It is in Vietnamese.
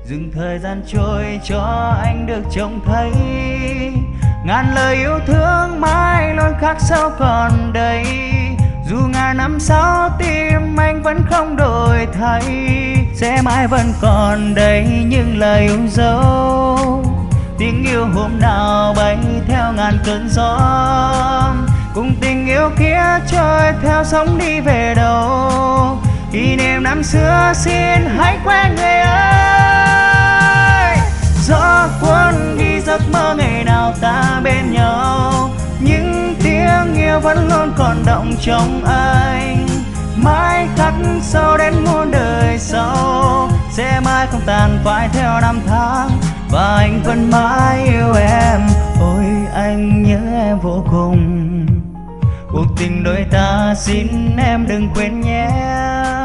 dừng thời gian trôi cho anh được trông thấy ngàn lời yêu thương mãi luôn khắc sâu còn đây. Dù ngàn năm sau tim anh vẫn không đổi thay, sẽ mãi vẫn còn đây những lời yêu dấu. Tiếng yêu hôm nào bay theo ngàn cơn gió, cùng tình yêu kia trôi theo sóng đi về đâu. Kỷ niệm năm xưa xin hãy quên người ơi. Gió cuốn đi giấc mơ ngày nào ta bên nhau, những tiếng yêu vẫn luôn còn động trong anh. Mãi khắc sâu đến muôn đời sau, sẽ mãi không tàn phai theo năm tháng, và anh vẫn mãi yêu em. Ôi anh nhớ em vô cùng, cuộc tình đôi ta xin em đừng quên nhé.